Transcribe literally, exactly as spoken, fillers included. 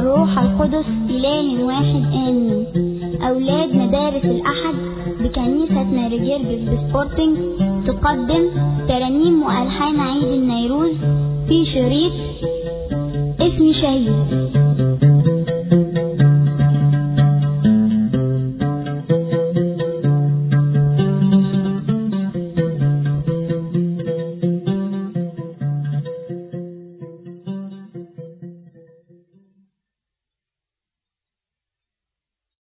والروح القدس إله واحد آمين. أولاد مدارس الأحد بكنيسة ماري جرجس بسبورتنج تقدم ترانيم وألحان عيد النيروز في شريط اسمي شهيد.